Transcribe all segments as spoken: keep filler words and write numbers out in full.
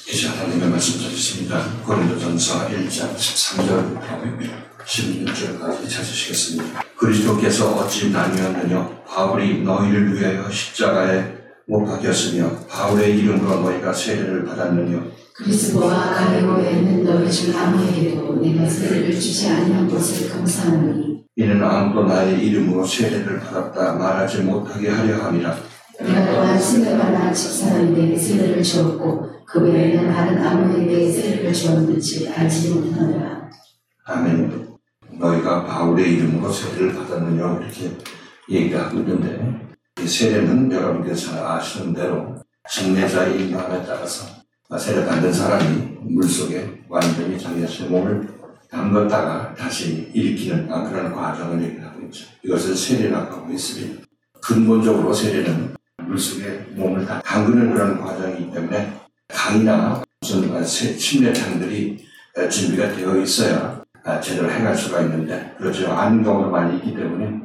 이제 하나님의 말씀 드리겠습니다. 고린도전서 일 장 십삼 절부터 십육 절까지 찾으시겠습니다. 그리스도께서 어찌 나뉘었느냐? 바울이 너희를 위하여 십자가에 못 박혔으며 바울의 이름으로 너희가 세례를 받았느냐? 그리스도와 갈레오에 있는 너희 중 아무에게도 내가 세례를 주지 아니한 것을 감사하노니 이는 아무도 나의 이름으로 세례를 받았다 말하지 못하게 하려 함이라. 내가 또한 스데반나 집사람에게 세례를 주었고 그 외에는 다른 아무에게 세례를 주었는지 알지 못하노라. 아멘. 너희가 바울의 이름으로 세례를 받았느냐 이렇게 얘기하고 있는데, 이 세례는 여러분께서 잘 아시는 대로 침례자의 마음에 따라서 세례 받는 사람이 물속에 완전히 자기의 몸을 담갔다가 다시 일으키는 그런 과정을 얘기하고 있죠. 이것을 세례라고 하고 있습니다. 근본적으로 세례는 물속에 몸을 다 담그는 그런 과정이기 때문에 강이나 무슨 침례탕들이 준비가 되어 있어야 제대로 행할 수가 있는데, 그렇지 않은 경우도 많이 있기 때문에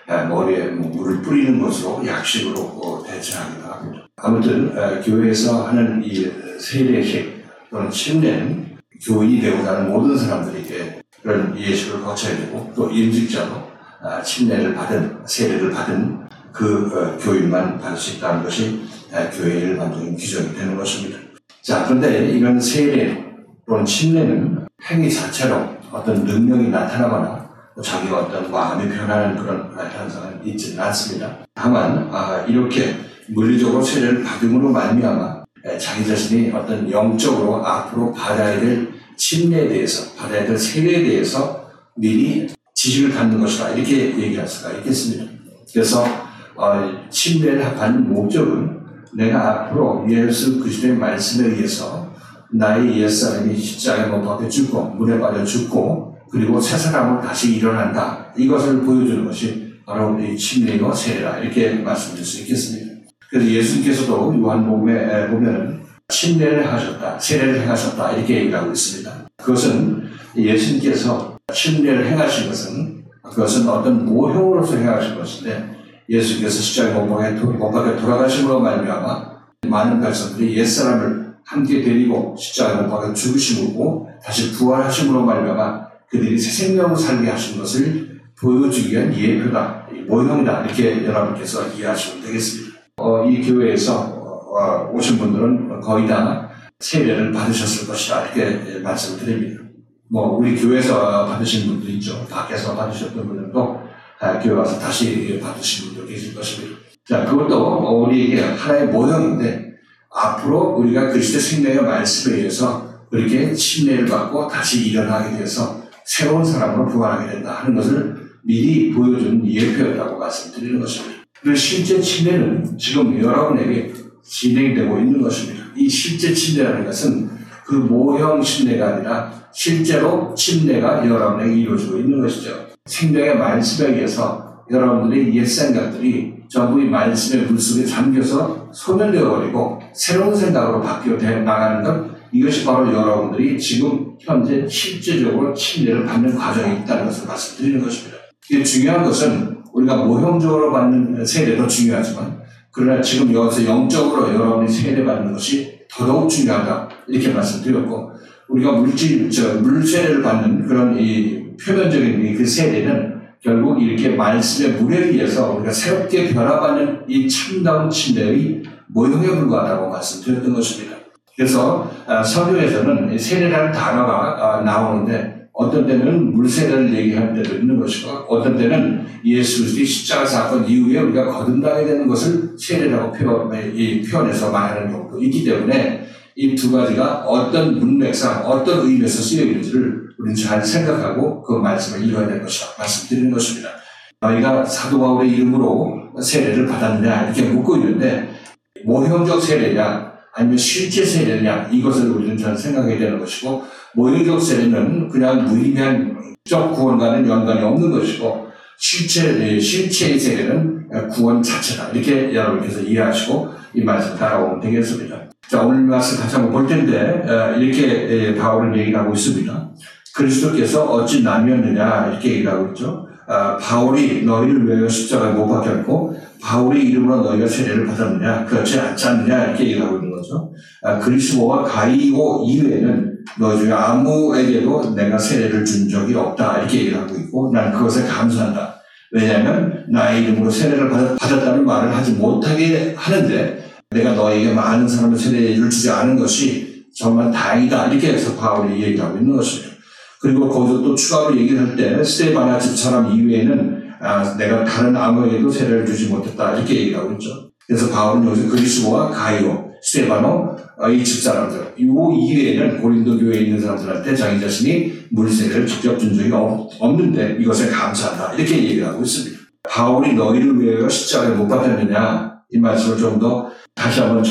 머리에 물을 뿌리는 것으로 약식으로 대체하기도 합니다. 아무튼 교회에서 하는 이 세례식 또는 침례는 교인이 되고자 하는 모든 사람들에게 그런 예식을 거쳐야 되고, 또 임직자로 침례를 받은 세례를 받은 그 교인만 받을 수 있다는 것이 교회의 일반적인 규정이 되는 것입니다. 자, 그런데 이런 세례 또는 침례는 행위 자체로 어떤 능력이 나타나거나 자기가 어떤 마음이 변하는 그런 현상은 있지는 않습니다. 다만 아, 이렇게 물리적으로 세례를 받음으로 말미암아 자기 자신이 어떤 영적으로 앞으로 받아야 될 침례에 대해서, 받아야 될 세례에 대해서 미리 지식을 갖는 것이다, 이렇게 얘기할 수가 있겠습니다. 그래서 어, 침례를 받는 목적은 내가 앞으로 예수 그리스도의 말씀에 의해서 나의 옛사람이 십자가에 못 박혀 죽고 물에 빠져 죽고 그리고 새 사람으로 다시 일어난다, 이것을 보여주는 것이 바로 이 침례와 세례라, 이렇게 말씀드릴 수 있겠습니다. 그래서 예수님께서도 요한복음에 보면은 침례를 하셨다, 세례를 행하셨다, 이렇게 얘기를 하고 있습니다. 그것은 예수님께서 침례를 행하신 것은 그것은 어떤 모형으로서 행하신 것인데, 예수님께서 십자가에 못 박혀 돌아가심으로 말미암아 많은 백성들이 옛사람을 함께 데리고 십자가에 못 박혀 죽으심으로 다시 부활하심으로 말미암아 그들이 새 생명으로 살게 하신 것을 보여주기 위한 예표다, 모형이다, 이렇게 여러분께서 이해하시면 되겠습니다. 어, 이 교회에서 어, 오신 분들은 거의 다 세례를 받으셨을 것이다, 이렇게 말씀을 드립니다. 뭐 우리 교회에서 받으신 분도 있죠. 밖에서 받으셨던 분들도 아, 교회 와서 다시 받으신 분도 계실 것입니다. 자, 그것도 우리에게 하나의 모형인데, 앞으로 우리가 그리스도의 생명의 말씀에 의해서 그렇게 침례를 받고 다시 일어나게 돼서 새로운 사람으로 부활하게 된다 하는 것을 미리 보여준 예표였다고 말씀드리는 것입니다. 그리고 실제 침례는 지금 여러분에게 진행되고 있는 것입니다. 이 실제 침례라는 것은 그 모형 침례가 아니라 실제로 침례가 여러분에게 이루어지고 있는 것이죠. 생명의 말씀에 의해서 여러분들의 옛 생각들이 전부 이 말씀의 물속에 잠겨서 소멸되어버리고 새로운 생각으로 바뀌어 나가는 것, 이것이 바로 여러분들이 지금 현재 실제적으로 침례를 받는 과정에 있다는 것을 말씀드리는 것입니다. 이게 중요한 것은 우리가 모형적으로 받는 세례도 중요하지만, 그러나 지금 여기서 영적으로 여러분이 세례받는 것이 더더욱 중요하다, 이렇게 말씀드렸고, 우리가 물질, 저, 물세례를 받는 그런 이 표면적인 그 세례는 결국 이렇게 말씀의 물에 의해서 우리가 새롭게 변화받는 이 참다운 침례의 모형에 불과하다고 말씀드렸던 것입니다. 그래서 성경에서는 세례라는 단어가 나오는데, 어떤 때는 물세례를 얘기하는 때도 있는 것이고, 어떤 때는 예수 그리스도의 십자가 사건 이후에 우리가 거듭나게 되는 것을 세례라고 표현해서 말하는 경우도 있기 때문에, 이 두 가지가 어떤 문맥상 어떤 의미에서 쓰여있는지를 우리는 잘 생각하고 그 말씀을 읽어야 될 것이다 말씀드리는 것입니다. 너희가 사도 바울의 이름으로 세례를 받았느냐, 이렇게 묻고 있는데, 모형적 세례냐 아니면 실제 세례냐, 이것을 우리는 잘 생각해야 되는 것이고, 모형적 세례는 그냥 무의미한 적 구원과는 연관이 없는 것이고, 실체, 실체의 세례는 구원 자체다, 이렇게 여러분께서 이해하시고 이 말씀 따라오면 되겠습니다. 자, 오늘 말씀 같이 한번 볼 텐데, 이렇게 바울은 얘기를 하고 있습니다. 그리스도께서 어찌 나뉘었느냐, 이렇게 얘기를 하고 있죠. 아, 바울이 너희를 위하여 십자가에 못 박혔고 바울의 이름으로 너희가 세례를 받았느냐? 그렇지 않지 않느냐? 이렇게 얘기하고 있는 거죠. 아, 그리스도와 가이오 이외에는 너희 중에 아무에게도 내가 세례를 준 적이 없다. 이렇게 얘기를 하고 있고 난 그것에 감사한다. 왜냐하면 나의 이름으로 세례를 받았다는 말을 하지 못하게 하는데 내가 너에게 많은 사람의 세례를 주지 않은 것이 정말 다행이다. 이렇게 해서 바울이 얘기하고 있는 것이죠. 그리고 거기서 또 추가로 얘기를 할 때 스데바나 집사람 이외에는 아, 내가 다른 아무에게도 세례를 주지 못했다. 이렇게 얘기를 하고 있죠. 그래서 바울은 여기서 그리스도와 가이오, 스데바노, 이 집사람들, 이 이외에는 고린도 교회에 있는 사람들한테 자기 자신이 물세례를 직접 준 적이 없는데 이것에 감사한다. 이렇게 얘기를 하고 있습니다. 바울이 너희를 위하여 십자가에 못 박혔느냐? 이 말씀을 좀 더 다시 한번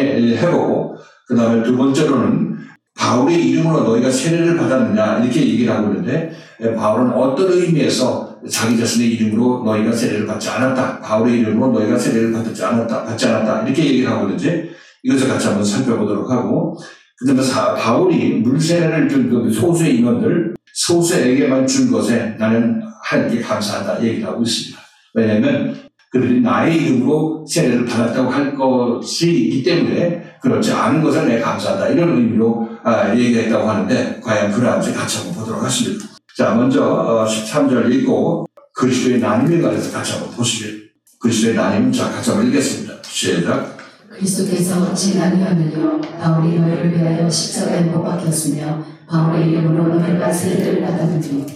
정리해보고 그 다음에 두 번째로는 바울의 이름으로 너희가 세례를 받았느냐? 이렇게 얘기를 하고 있는데 바울은 어떤 의미에서 자기 자신의 이름으로 너희가 세례를 받지 않았다. 바울의 이름으로 너희가 세례를 받지 않았다. 받지 않았다. 이렇게 얘기를 하고 있는지 이것을 같이 한번 살펴보도록 하고 그 다음에 바울이 물세례를 준 그 소수의 인원들 소수에게만 준 것에 나는 하나님께 감사한다. 얘기를 하고 있습니다. 왜냐하면 그들이 나의 이름으로 세례를 받았다고 할 것이 있기 때문에 그렇지 않은 것에 내가 감사한다. 이런 의미로 아, 얘기했다고 하는데 과연 그러한지 같이 한번 보도록 하겠습니다. 자, 먼저 십삼 절 읽고 그리스도의 나님에 관해서 같이 한번 보시길. 그리스도의 나님, 자, 같이 한번 읽겠습니다. 시작. 그리스도께서 어찌 나뉘었느냐? 바울이 너희를 위하여 십자가에 못 박혔으며 바울의 이름으로 너희가 세례를 받았느니.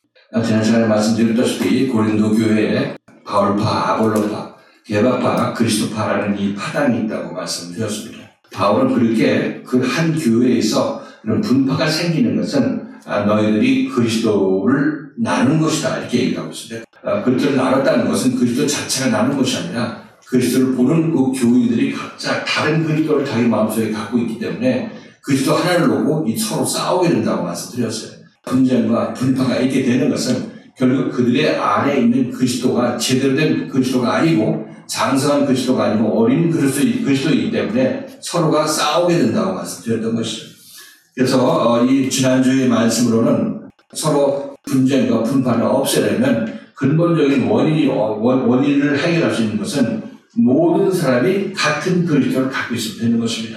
지난 시간에 말씀드렸다시피 고린도 교회에 바울파, 아볼로파, 게바파, 그리스도파라는 이 파당이 있다고 말씀드렸습니다. 바울은 그렇게 그 한 교회에서 이런 분파가 생기는 것은 너희들이 그리스도를 나눈 것이다. 이렇게 얘기하고 있습니다. 그리스도를 나눴다는 것은 그리스도 자체가 나눈 것이 아니라 그리스도를 보는 그 교인들이 각자 다른 그리스도를 자기 마음속에 갖고 있기 때문에 그리스도 하나를 놓고 이 서로 싸우게 된다고 말씀드렸어요. 분쟁과 분파가 있게 되는 것은 결국 그들의 안에 있는 그리스도가 제대로 된 그리스도가 아니고 장성한 그리스도가 아니고 어린 그리스도이기 때문에 서로가 싸우게 된다고 말씀드렸던 것이죠. 그래서 이 지난주의 말씀으로는 서로 분쟁과 분파를 없애려면 근본적인 원인이, 원인을 해결할 수 있는 것은 모든 사람이 같은 그리스도를 갖고 있으면 되는 것입니다.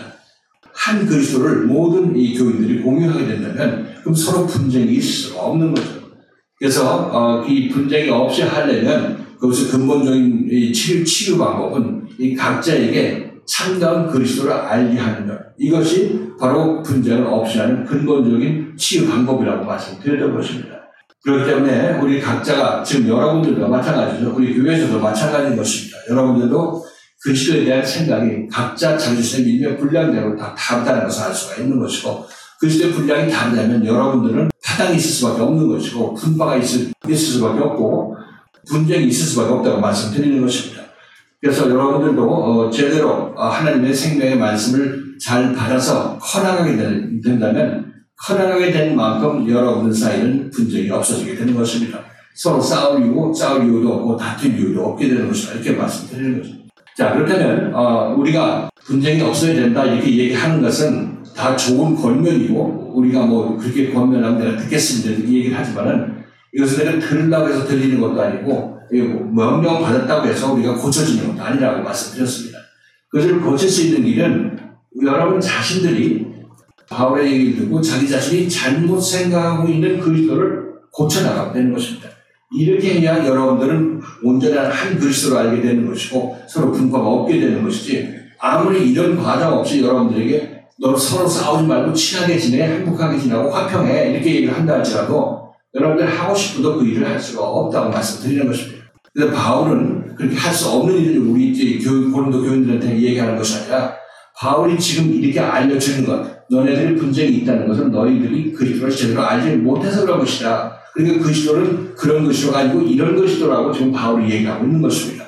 한 그리스도를 모든 이 교인들이 공유하게 된다면 그럼 서로 분쟁이 있을 수가 없는 거죠. 그래서 어, 이 분쟁이 없이 하려면 그것의 근본적인 이 치유, 치유 방법은 이 각자에게 참다운 그리스도를 알게 하는 것. 이것이 바로 분쟁을 없이 하는 근본적인 치유 방법이라고 말씀드렸던 것입니다. 그렇기 때문에 우리 각자가 지금 여러분들도 마찬가지죠. 우리 교회에서도 마찬가지인 것입니다. 여러분들도 그리스도에 대한 생각이 각자 자기 자신의 밀면 분량대로 다 다르다는 것을 알 수가 있는 것이고 그리스도의 분량이 다르다면 여러분들은 파당이 있을 수밖에 없는 것이고 분파가 있을, 있을 수밖에 없고 분쟁이 있을 수밖에 없다고 말씀드리는 것입니다. 그래서 여러분들도 어, 제대로 어, 하나님의 생명의 말씀을 잘 받아서 커나가게 된다면 커나가게 된 만큼 여러분들 사이는 분쟁이 없어지게 되는 것입니다. 서로 싸울 이유, 싸울 이유도 없고 다툴 이유도 없게 되는 것이다. 이렇게 말씀드리는 것입니다. 자, 그렇다면 어, 우리가 분쟁이 없어야 된다 이렇게 얘기하는 것은 다 좋은 권면이고 우리가 뭐 그렇게 권면하면 내가 듣겠습니다 이렇게 얘기를 하지만은 이것은 내가 들으려고 해서 들리는 것도 아니고 명령 받았다고 해서 우리가 고쳐지는 것도 아니라고 말씀드렸습니다. 그것을 고칠 수 있는 길은 여러분 자신들이 바울의 얘기를 듣고 자기 자신이 잘못 생각하고 있는 그리스도를 고쳐나가면 되는 것입니다. 이렇게 해야 여러분들은 온전한 한 그리스도를 알게 되는 것이고 서로 분파가 없게 되는 것이지 아무리 이런 과정 없이 여러분들에게 너 서로 싸우지 말고 친하게 지내, 행복하게 지내고 화평해 이렇게 얘기를 한다 할지라도 여러분들 하고 싶어도 그 일을 할 수가 없다고 말씀드리는 것입니다. 그래서 바울은 그렇게 할 수 없는 일을 우리 이제 교인, 고린도 교인들한테 얘기하는 것이 아니라 바울이 지금 이렇게 알려주는 것, 너네들이 분쟁이 있다는 것은 너희들이 그리스도를 제대로 알지 못해서 그런 것이다. 그러니까 그리스도는 그런 그리스도가 아니고 이런 그리스도라고 지금 바울이 얘기하고 있는 것입니다.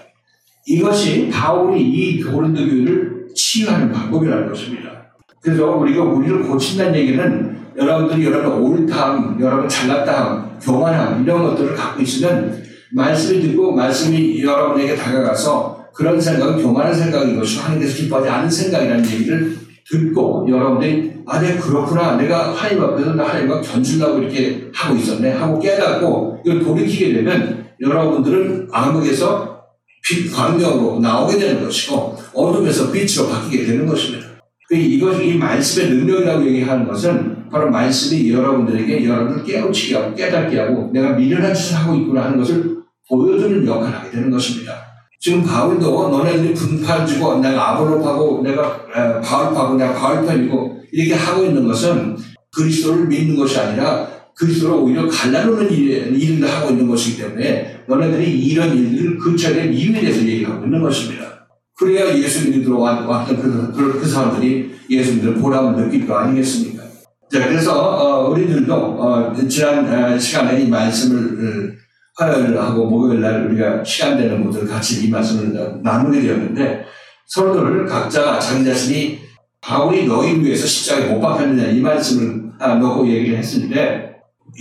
이것이 바울이 이 고린도 교회를 치유하는 방법이라는 것입니다. 그래서 우리가 우리를 고친다는 얘기는 여러분들이 여러분 옳다함, 여러분 잘났다함, 교만함 이런 것들을 갖고 있으면 말씀을 듣고 말씀이 여러분에게 다가가서 그런 생각은 교만한 생각인 것이고 하나님께서 기뻐하지 않은 생각이라는 얘기를 듣고 여러분들이 아, 네, 그렇구나. 내가 하나님 앞에서 나 하나님과 견주려고 이렇게 하고 있었네. 하고 깨닫고 이걸 돌이키게 되면 여러분들은 암흑에서 빛 광명으로 나오게 되는 것이고 어둠에서 빛으로 바뀌게 되는 것입니다. 이것, 이 말씀의 능력이라고 얘기하는 것은 바로 말씀이 여러분들에게 여러분을 깨우치게 하고 깨닫게 하고 내가 미련한 짓을 하고 있구나 하는 것을 보여주는 역할을 하게 되는 것입니다. 지금 바울도 너네들이 분파지고 내가 아볼로파고 내가 바울파고 내가 바울편이고 이렇게 하고 있는 것은 그리스도를 믿는 것이 아니라 그리스도를 오히려 갈라놓는 일을 하고 있는 것이기 때문에 너네들이 이런 일들을 그쳐낸 이유에 대해서 얘기하고 있는 것입니다. 그래야 예수 믿으러 왔던 그, 그, 그 사람들이 예수 믿을 보람을 느낄 거 아니겠습니까? 자, 그래서 어, 우리들도 어, 지난 어, 시간에 이 말씀을 화요일하고 목요일날 우리가 시간 되는 분들 같이 이 말씀을 나누게 되었는데 서로들 각자 자기 자신이 바울이 너희를 위해서 십자가에 못 박혔느냐 이 말씀을 아, 놓고 얘기를 했는데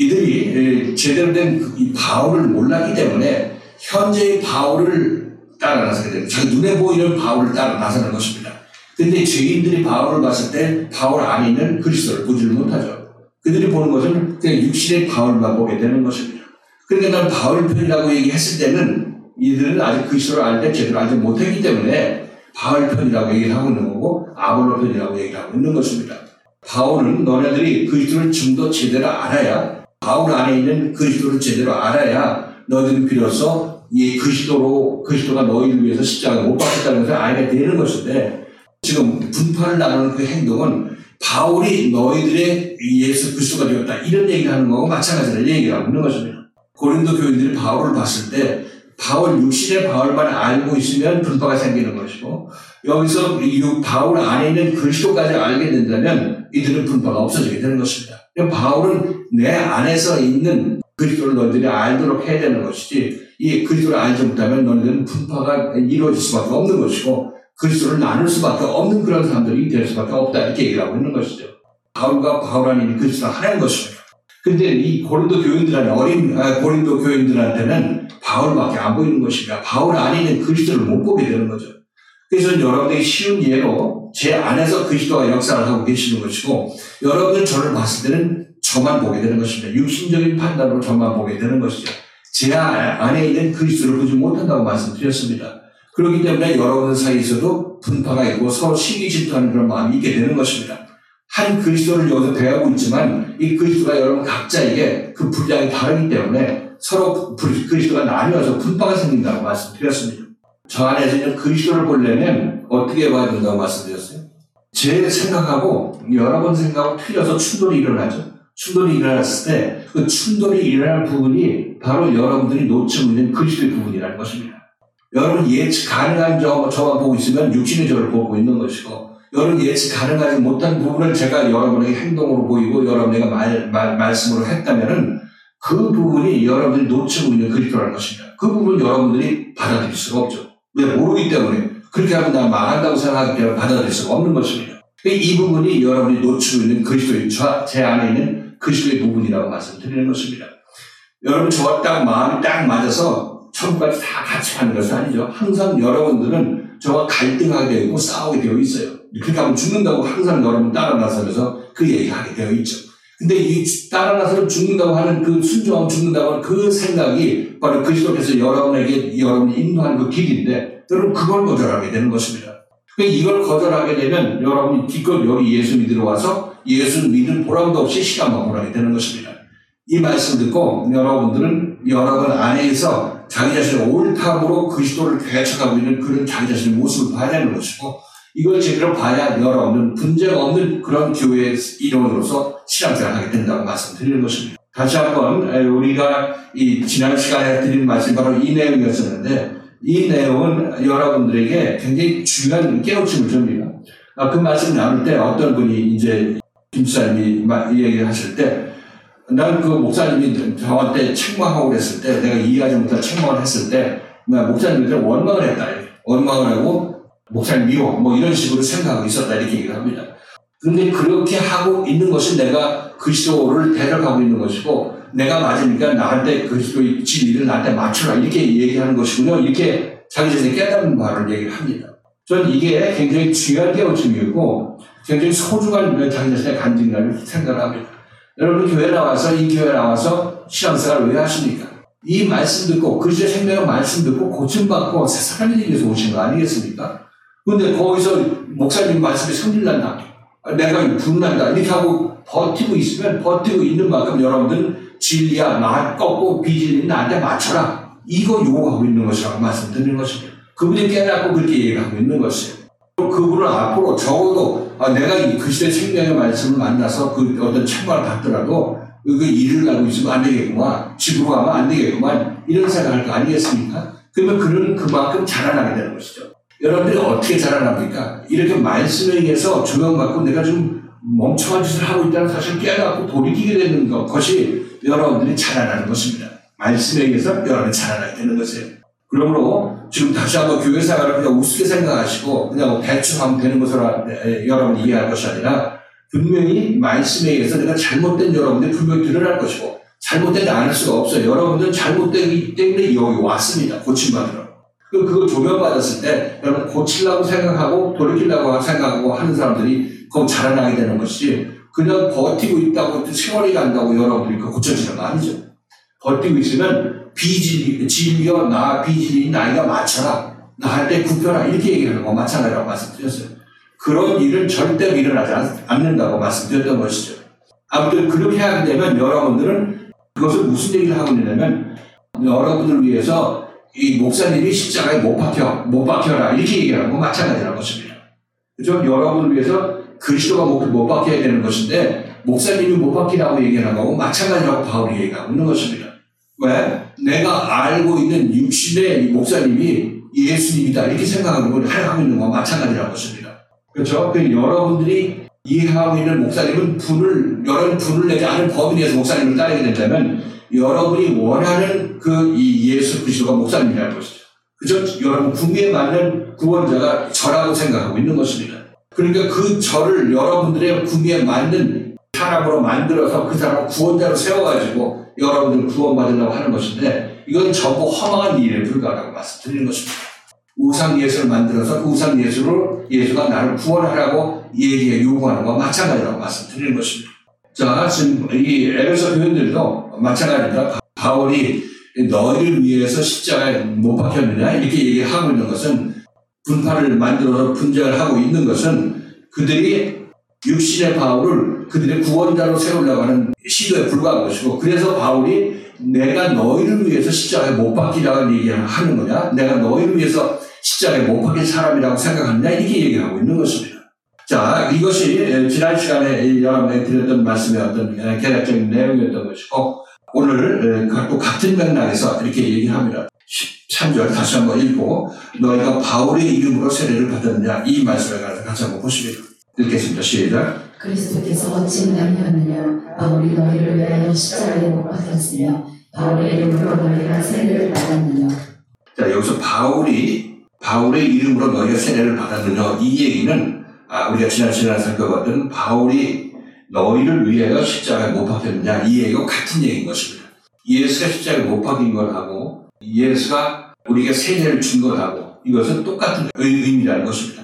이들이 제대로 된 이 바울을 몰랐기 때문에 현재의 바울을 따라 나서게 됩니다. 자기 눈에 보이는 바울을 따라 나서는 것입니다. 그런데 죄인들이 바울을 봤을 때 바울 안에 있는 그리스도를 보지를 못하죠. 그들이 보는 것은 그냥 육신의 바울만 보게 되는 것입니다. 그러니까 난 바울 편이라고 얘기했을 때는 이들은 아직 그리스도를 알 때 제대로 알지 못했기 때문에 바울 편이라고 얘기를 하고 있는 거고 아볼로 편이라고 얘기를 하고 있는 것입니다. 바울은 너네들이 그리스도를 좀 더 제대로 알아야 바울 안에 있는 그리스도를 제대로 알아야 너희들이 비로소 이 그리스도로 그리스도가 너희를 위해서 십자가에 못 박혔다는 것을 알게 되는 것인데 지금 분파를 나누는 그 행동은 바울이 너희들의 예수 그리스도가 되었다 이런 얘기를 하는 거하고 마찬가지로 얘기를 하고 있는 것입니다. 고린도 교인들이 바울을 봤을 때 바울 육신의 바울만 알고 있으면 분파가 생기는 것이고 여기서 이 바울 안에 있는 그리스도까지 알게 된다면 이들은 분파가 없어지게 되는 것입니다. 바울은 내 안에서 있는 그리스도를 너희들이 알도록 해야 되는 것이지 이 그리스도를 알지 못하면 너희들은 분파가 이루어질 수밖에 없는 것이고 그리스도를 나눌 수밖에 없는 그런 사람들이 될 수밖에 없다 이렇게 얘기를 하고 있는 것이죠. 바울과 바울 안에 있는 그리스도가 하나인 것입니다. 그런데 이 고린도 교인들한테 어린 아, 고린도 교인들한테는 바울밖에 안 보이는 것입니다. 바울 안에 있는 그리스도를 못 보게 되는 거죠. 그래서 여러분들이 쉬운 예로 제 안에서 그리스도가 역사를 하고 계시는 것이고 여러분들 저를 봤을 때는 저만 보게 되는 것입니다. 육신적인 판단으로 저만 보게 되는 것이죠. 제 안에 있는 그리스도를 보지 못한다고 말씀드렸습니다. 그렇기 때문에 여러분 사이에서도 분파가 있고 서로 시기 질투하는 그런 마음이 있게 되는 것입니다. 한 그리스도를 여기서 배우고 있지만 이 그리스도가 여러분 각자에게 그 분량이 다르기 때문에 서로 그리스도가 나뉘어서 분파가 생긴다고 말씀드렸습니다. 저 안에서 있는 그리스도를 보려면 어떻게 봐야 된다고 말씀드렸어요? 제 생각하고 여러분 생각하고 틀려서 충돌이 일어나죠. 충돌이 일어났을 때 그 충돌이 일어날 부분이 바로 여러분들이 놓치고 있는 그리스도의 부분이라는 것입니다. 여러분 예측 가능한 저, 저만 보고 있으면 육신의 저를 보고 있는 것이고 여러분 예측 가능하지 못한 부분을 제가 여러분에게 행동으로 보이고 여러분에게 말, 말, 말씀으로 했다면은 그 부분이 여러분들이 놓치고 있는 그리스도라는 것입니다. 그 부분은 여러분들이 받아들일 수가 없죠. 왜 모르기 때문에 그렇게 하면 나 말한다고 생각하기 때문에 받아들일 수가 없는 것입니다. 이 부분이 여러분이 놓치고 있는 그리스도의 저, 제 안에 있는 그리스도의 부분이라고 말씀드리는 것입니다. 여러분 저와 딱 마음이 딱 맞아서 천국까지 다 같이 가는 것은 아니죠. 항상 여러분들은 저와 갈등하게 되어 있고 싸우게 되어 있어요. 그렇게 하면 죽는다고 항상 여러분 따라 나서면서 그 얘기하게 되어 있죠. 근데 이 따라 나서면 죽는다고 하는 그 순종하면 죽는다고 하는 그 생각이 바로 그리스도께서 여러분에게 여러분이 인도하는 그 길인데 여러분 그걸 거절하게 되는 것입니다. 이걸 거절하게 되면 여러분이 기껏 여기 예수 믿으러 와서 예수 믿을 보람도 없이 시간만 보내게 되는 것입니다. 이 말씀 듣고 여러분들은 여러분 안에서 자기 자신의 옳다함으로 그리스도를 개척하고 있는 그런 자기 자신의 모습을 봐야 되는 것이고 이걸 제대로 봐야 여러분은 분쟁 없는 그런 교회의 일원으로서 신앙생활을 하게 된다고 말씀드리는 것입니다. 다시 한번 우리가 이 지난 시간에 드린 말씀이 바로 이 내용이었었는데 이 내용은 여러분들에게 굉장히 중요한 깨우침을 줍니다. 그 말씀 나눌 때 어떤 분이 이제 김수사님이 얘기를 하실 때 난 그 목사님이 저한테 책망하고 그랬을 때 내가 이해하지 못한 책망을 했을 때 목사님한테 원망을 했다. 원망을 하고 목사님 미워 뭐 이런 식으로 생각하고 있었다 이렇게 얘기를 합니다. 그런데 그렇게 하고 있는 것이 내가 그리스도를 대적하고 있는 것이고 내가 맞으니까 나한테 그리스도의 진리를 나한테 맞춰라 이렇게 얘기하는 것이군요. 이렇게 자기 자신이 깨닫는 바를 얘기를 합니다. 저는 이게 굉장히 중요한 깨우침이었고 굉장히 소중한 자기 자신의 간증이라는 생각을 합니다. 여러분 교회 나와서 이 교회 나와서 신앙생활 왜 하십니까? 이 말씀 듣고 그리스도의 생명의 말씀 듣고 고침받고 새 사람이 되기 위해서 오신 거 아니겠습니까? 그런데 거기서 목사님 말씀이 성질난다, 내가 분난다 이렇게 하고 버티고 있으면 버티고 있는 만큼 여러분들은 진리야 나 꺾고 비진리 나한테 맞춰라 이거 요구하고 있는 것이라고 말씀드리는 것입니다. 그분이 깨닫고 그렇게 얘기하고 있는 것이에요. 그분은 앞으로 적어도 아, 내가 이 그리스도의 생명의 말씀을 만나서 그 어떤 책망을 받더라도 그 일을 하고 있으면 안 되겠구만, 집으로 가면 안 되겠구만 이런 생각할 거 아니겠습니까? 그러면 그는 그만큼 자라나게 되는 것이죠. 여러분들이 어떻게 자라납니까? 이렇게 말씀에 의해서 조명받고 내가 좀 멍청한 짓을 하고 있다는 사실을 깨닫고 돌이키게 되는 것이 여러분들이 자라나는 것입니다. 말씀에 의해서 여러분이 자라나게 되는 것이에요. 그러므로 지금 다시 한번 교회 생활을 그냥 우습게 생각하시고 그냥 대충 하면 되는 것으로 여러분이 이해할 것이 아니라 분명히 말씀에 의해서 내가 잘못된 여러분들이 분명히 드러날 것이고 잘못되지 않을 수가 없어요. 여러분들은 잘못되기 때문에 여기 왔습니다. 고침받으러. 그걸 조명받았을 때 여러분 고치려고 생각하고 돌이키려고 생각하고 하는 사람들이 거기 자라나게 되는 것이지 그냥 버티고 있다고 세월이 간다고 여러분들이 그 고쳐지는 거 아니죠. 버티고 있으면 비진리, 진리여 나 비진리 나이가 맞춰라. 나 할 때 굽혀라. 이렇게 얘기하는 거 마찬가지라고 말씀드렸어요. 그런 일은 절대로 일어나지 않는다고 말씀드렸던 것이죠. 아무튼 그렇게 하게 되면 여러분들은 그것을 무슨 얘기를 하고 있냐면 여러분을 위해서 이 목사님이 십자가에 못 박혀, 못 박혀라. 이렇게 얘기하는 거 마찬가지라는 것입니다. 그죠? 여러분을 위해서 그리스도가 못, 못 박혀야 되는 것인데 목사님이 못 박히라고 얘기하는 거고 마찬가지라고 바울이 얘기하고 있는 것입니다. 왜? 내가 알고 있는 육신의 목사님이 예수님이다 이렇게 생각하는 걸 하고 있는 건 마찬가지라는 것입니다. 그렇죠? 그 여러분들이 이해하고 있는 목사님은 분을 여러 분을 내지 않은 범위 내에서 목사님을 따르게 된다면 여러분이 원하는 그 이 예수 그리스도가 목사님이라는 것이죠. 그죠? 여러분 구미에 맞는 구원자가 저라고 생각하고 있는 것입니다. 그러니까 그 저를 여러분들의 구미에 맞는 사람으로 만들어서 그 사람을 구원자로 세워가지고 여러분들 구원받으려고 하는 것인데 이건 전부 허망한 일에 불과하다고 말씀드리는 것입니다. 우상 예수를 만들어서 그 우상 예수로 예수가 나를 구원하라고 얘기해 요구하는 것과 마찬가지라고 말씀드리는 것입니다. 자, 지금 이 에베소 교인들도 마찬가지입니다. 바울이 너희를 위해서 십자가에 못 박혔느냐 이렇게 얘기하고 있는 것은 분파를 만들어서 분쟁을 하고 있는 것은 그들이 육신의 바울을 그들의 구원자로 세우려고 하는 시도에 불과한 것이고 그래서 바울이 내가 너희를 위해서 십자가에 못 박히라고 얘기하는 거냐 내가 너희를 위해서 십자가에 못 박힌 사람이라고 생각하느냐 이렇게 얘기하고 있는 것입니다. 자, 이것이 지난 시간에 여러분에게 드렸던 말씀의 어떤 개략적인 내용이었던 것이고 오늘 또 같은 맥락에서 이렇게 얘기합니다. 십삼 절 다시 한번 읽고 너희가 바울의 이름으로 세례를 받았느냐 이 말씀에 관해서 같이 한번 보십니다. 읽겠습니다. 시작. 그리스도께서 어찌 남겼느냐 바울이 너희를 위하여 십자가에 못 박혔으며 바울의 이름으로 너희가 세례를 받았느냐. 자, 여기서 바울이 바울의 이름으로 너희가 세례를 받았느냐 이 얘기는 아, 우리가 지난 시간에 살펴봤던 바울이 너희를 위하여 십자가에 못 박혔느냐 이 얘기가 같은 얘기인 것입니다. 예수가 십자가에 못 박힌 것하고 예수가 우리에게 세례를 준 것하고 이것은 똑같은 의미라는 것입니다.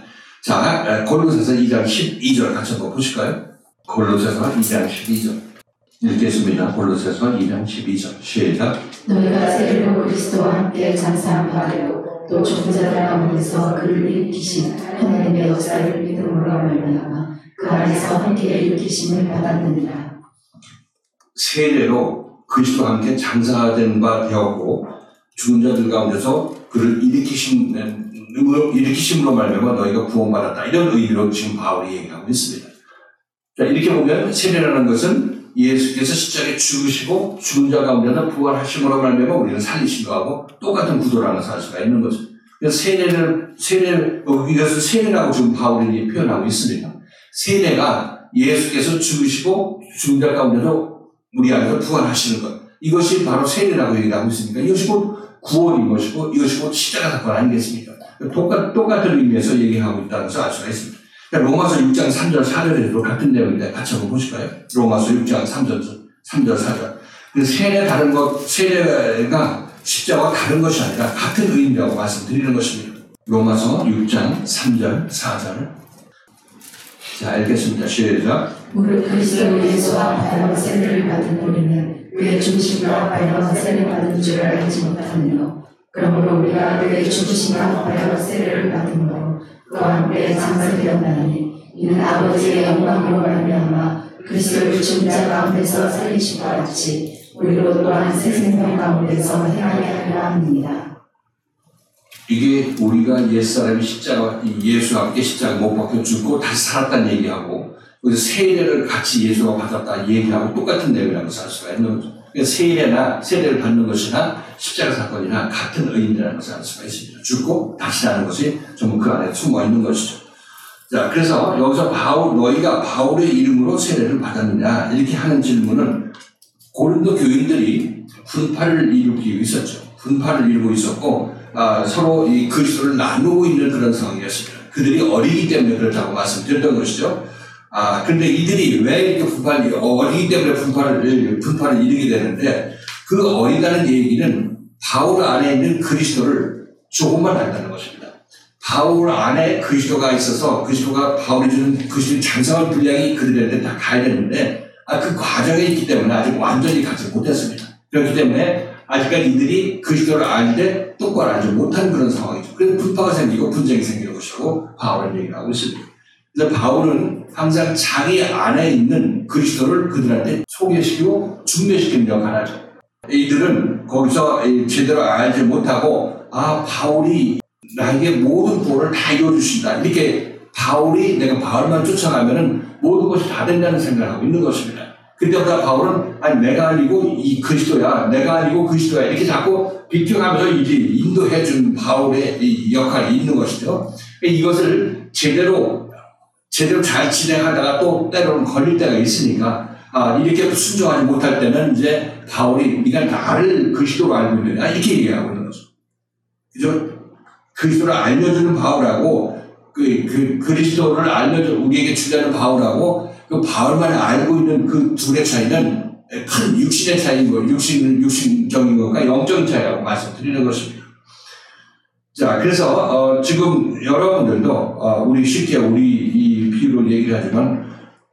자, 골로새서 이 장 십이 절 같이 한번 보실까요? 골로새서 이 장 십이 절 읽겠습니다. 골로새서 이 장 십이 절 시작. 너희가 세례로 그리스도와 함께 장사한 바되고 또 죽은 자들 가운데서 그를 일으키신 하나님의 역사를 믿음으로 말미암아 그 안에서 함께 일으키심을 받았느니라. 세례로 그리스도와 함께 장사된 바 되었고 죽은 자들 가운데서 그를 일으키신, 일으키심으로 말미암아 너희가 구원받았다. 이런 의미로 지금 바울이 얘기하고 있습니다. 자, 이렇게 보면 세례라는 것은 예수께서 십자가에 죽으시고 죽은 자 가운데서 부활하심으로 말미암아 우리는 살리신 거하고 똑같은 구도라는 사실가 있는 거죠. 그래서 세례를 세례를 이것을 세례라고 지금 바울이 표현하고 있습니다. 세례가 예수께서 죽으시고 죽은 자 가운데서 우리 안에서 부활하시는 것 이것이 바로 세례라고 얘기하고 있으니까 이것이 곧 구원인 것이고 이것이 곧 십자가 사건 아니겠습니까? 똑같, 똑같은 의미에서 얘기하고 있다는 것을 알 수가 있습니다. 로마서 육 장 삼 절 사 절에도 같은 내용인데 같이 한번 보실까요? 로마서 육 장 삼 절 사 절. 세례 다른 것, 세례가 십자가와 다른 것이 아니라 같은 의미라고 말씀드리는 것입니다. 로마서 육 장 삼 절 사 절. 자, 읽겠습니다. 시작. 무릇 그리스도 예수와 바로 세례를 받은 우리는 그의 죽으심과 하여 세례 받은 줄 알지 못하느뇨. 그러므로 우리가 그의 죽으심과 하여 세례를 받음으로 그와 함께 장사되었나니 이는 아버지의 영광으로 말미암아 그리스도를 죽은 자 가운데서 살리심과 같이 우리로 또한 새 생명 가운데서 행하게 하려 합니다. 이게 우리가 옛사람이 십자가, 예수와 함께 십자가 못 박혀 죽고 다시 살았다는 얘기하고, 그래서 세례를 같이 예수가 받았다 얘기하고 똑같은 내용이라고 할 수가 있는 거죠. 그래서 세례나 세례를 받는 것이나 십자가 사건이나 같은 의미라는 것을 알 수가 있습니다. 죽고 다시 나는 것이 전부 그 안에 숨어 있는 것이죠. 자, 그래서 여기서 바울, 너희가 바울의 이름으로 세례를 받았느냐 이렇게 하는 질문은 고린도 교인들이 분파를 일으키고 있었죠. 분파를 이루고 있었고, 아, 서로 이 그리스도를 나누고 있는 그런 상황이었습니다. 그들이 어리기 때문에 그렇다고 말씀드렸던 것이죠. 아, 근데 이들이 왜 이렇게 분파를, 어리기 때문에 분파를, 분파를 이루게 되는데, 그 어리다는 얘기는 바울 안에 있는 그리스도를 조금만 안다는 것입니다. 바울 안에 그리스도가 있어서 그리스도가 바울이 주는 그리스도의 장성한 분량이 그들한테 다 가야 되는데, 아, 그 과정에 있기 때문에 아직 완전히 가지 못했습니다. 그렇기 때문에 아직까지 이들이 그리스도를 알때 똑바로 알지 못한 그런 상황이죠. 그래서 분파가 생기고 분쟁이 생기는 것이고 바울은 얘기를 하고 있습니다. 그래서 바울은 항상 자기 안에 있는 그리스도를 그들한테 소개시키고 중매시키는 역할을 하죠. 이들은 거기서 제대로 알지 못하고, 아, 바울이 나에게 모든 구원을 다 이루어주신다. 이렇게 바울이, 내가 바울만 쫓아가면은 모든 것이 다 된다는 생각을 하고 있는 것입니다. 그때보다 바울은, 아니, 내가 아니고 이 그리스도야, 내가 아니고 그리스도야, 이렇게 자꾸 비평하면서 이제 인도해준 바울의 이 역할이 있는 것이죠. 이것을 제대로, 제대로 잘 진행하다가 또 때로는 걸릴 때가 있으니까, 아, 이렇게 순종하지 못할 때는 이제 바울이, 네가 나를 그리스도로 알고 있느냐, 이렇게 얘기하고 있는 거죠. 그죠? 그리스도를 알려주는 바울하고, 그, 그, 그리스도를 알려줘, 우리에게 주자는 바울하고, 그 바울만 알고 있는 그 둘의 차이는 큰 육신의 차이인 거, 육신, 육신적인 것과 영적인 차이라고 말씀드리는 것입니다. 자, 그래서, 어, 지금 여러분들도, 어, 우리 쉽게 우리 이 비유로 얘기를 하지만,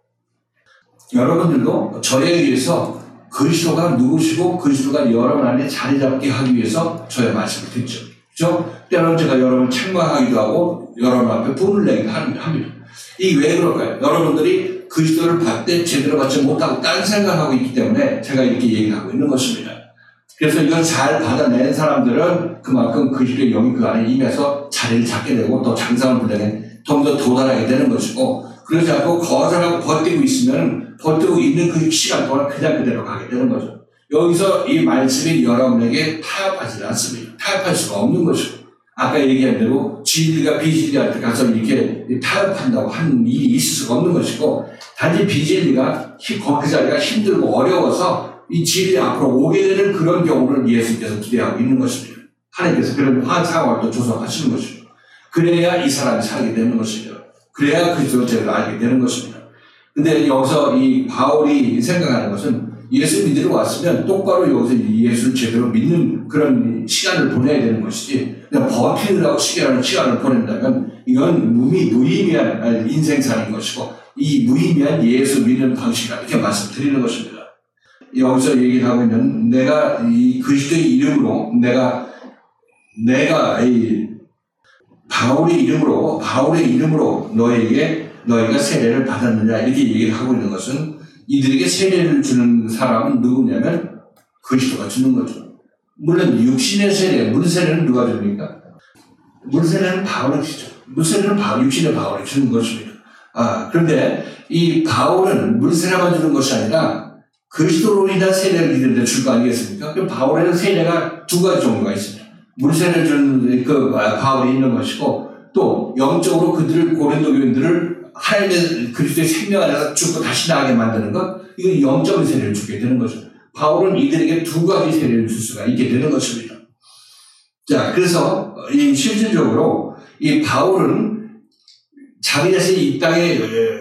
여러분들도 저에 의해서 그리스도가 누구시고 그리스도가 여러분 안에 자리 잡게 하기 위해서 저의 말씀을 듣죠. 그죠? 때로는 제가 여러분을 책망하기도 하고, 여러분 앞에 분을 내기도 합니다. 이 왜 그럴까요? 여러분들이 그리스도를 받되 제대로 받지 못하고 딴 생각하고 있기 때문에 제가 이렇게 얘기하고 있는 것입니다. 그래서 이걸 잘 받아낸 사람들은 그만큼 그리스도의 영이 그 안에 임해서 자리를 잡게 되고 또 장성한 분량에 좀 더 도달하게 되는 것이고, 그러지 않고 거절하고 버티고 있으면 버티고 있는 그 시간 동안 그냥 그대로 가게 되는 거죠. 여기서 이 말씀이 여러분에게 타협하지 않습니다. 타협할 수가 없는 것이고, 아까 얘기한 대로 진리가 비진리한테 가서 이렇게 타협한다고 하는 일이 있을 수가 없는 것이고, 단지 비진리가 그 자리가 힘들고 어려워서 이 진리 앞으로 오게 되는 그런 경우를 예수께서 기대하고 있는 것입니다. 하나님께서 그런 상황을 또 조성하시는 것이고, 그래야 이 사람이 살게 되는 것이죠. 그래야 그리스도를 제대로 알게 되는 것입니다. 근데 여기서 이 바울이 생각하는 것은, 예수 믿으러 왔으면 똑바로 여기서 예수를 제대로 믿는 그런 시간을 보내야 되는 것이지, 그냥 버티느라고 시간을, 시간을 보낸다면 이건 무의, 무의미한 인생살인 것이고, 이 무의미한 예수 믿는 방식이라 이렇게 말씀드리는 것입니다. 여기서 얘기를 하고 있는, 내가 이 그리스도의 이름으로, 내가, 내가 이 바울의 이름으로, 바울의 이름으로 너에게, 너희가 세례를 받았느냐, 이렇게 얘기를 하고 있는 것은, 이들에게 세례를 주는 사람은 누구냐면 그리스도가 주는 거죠. 물론 육신의 세례, 물세례는 누가 줍니까? 물세례는 바울이 주죠. 물세례는 바울, 육신의 바울이 주는 것입니다. 아, 그런데 이 바울은 물세례만 주는 것이 아니라 그리스도로 인한 세례를 이들한테 줄 거 아니겠습니까? 그럼 바울에는 세례가 두 가지 종류가 있습니다. 물세례를 주는 그 바울이 있는 것이고, 또 영적으로 그들을, 고린도 교인들을 하나님의 그리스도의 생명 안에서 죽고 다시 나가게 만드는 것, 이건 영적인 세례를 주게 되는 거죠. 바울은 이들에게 두 가지 세례를 줄 수가 있게 되는 것입니다. 자, 그래서 이 실질적으로 이 바울은 자기에서 이 땅에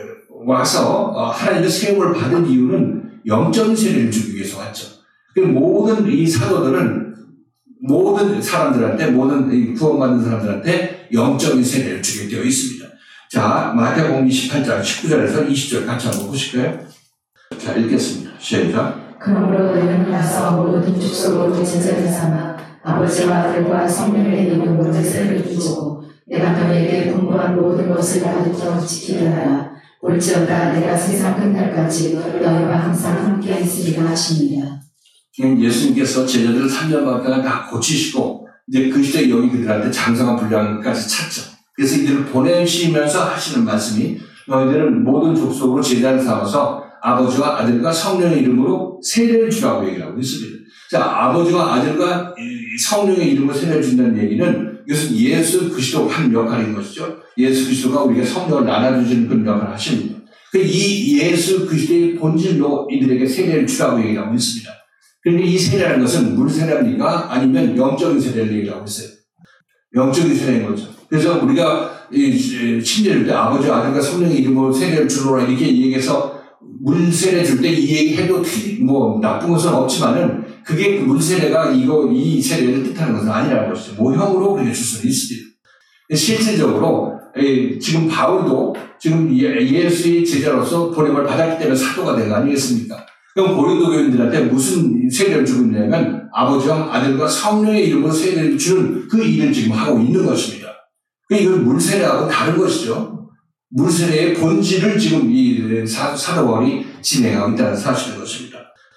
와서 하나님의 세움을 받은 이유는 영적인 세례를 주기 위해서 왔죠. 모든 이 사도들은 모든 사람들한테, 모든 구원받는 사람들한테 영적인 세례를 주게 되어 있습니다. 자, 마태복음 이십팔 장 십구 절에서 이십 절 같이 한번 보실까요? 자, 읽겠습니다. 시작. 그러므로 너희는 가서 모든 족속으로 제자를 삼아 아버지와 아들과 성령의 이름으로 세례를 주고 내가 너희에게 분부한 모든 것을 가르쳐 지키게 하라. 올지어다 내가 세상 끝날까지 너희와 항상 함께 있으리라 하시니라. 예수님께서 제자들을 삼 년 동안 다 고치시고 이제 그 시대에 여기 그들한테 장성한 분량까지 찾죠. 그래서 이들을 보내시면서 하시는 말씀이 너희들은 모든 족속으로 제자를 삼아서 아버지와 아들과 성령의 이름으로 세례를 주라고 얘기하고 있습니다. 자, 아버지와 아들과 성령의 이름으로 세례를 준다는 얘기는 이것은 예수 그리스도가 하는 역할인 것이죠. 예수 그리스도가 우리가 성령을 나눠주시는 그런 역할을 하십니다. 이 예수 그리스도의 본질로 이들에게 세례를 주라고 얘기하고 있습니다. 그런데 이 세례라는 것은 물 세례입니까? 아니면 영적인 세례를 얘기하고 있어요. 영적인 세례인 거죠. 그래서 우리가 침례를 때 아버지와 아들과 성령의 이름으로 세례를 주노라 이렇게 얘기해서 물 세례 줄 때 이 얘기 해도 뭐 나쁜 것은 없지만은 그게 물 세례가 이거 이 세례를 뜻하는 것은 아니라는 것이죠. 모형으로 그렇게 줄 수는 있습니다. 실질적으로 지금 바울도 지금 예수의 제자로서 보냄을 받았기 때문에 사도가 된 거 아니겠습니까? 그럼 고린도 교인들한테 무슨 세례를 주고 있냐면 아버지와 아들과 성령의 이름으로 세례를 주는 그 일을 지금 하고 있는 것입니다. 이건 물세례하고 다른 것이죠. 물세례의 본질을 지금 이 사도 바울이 진행하고 있다는 사실인 것입니다.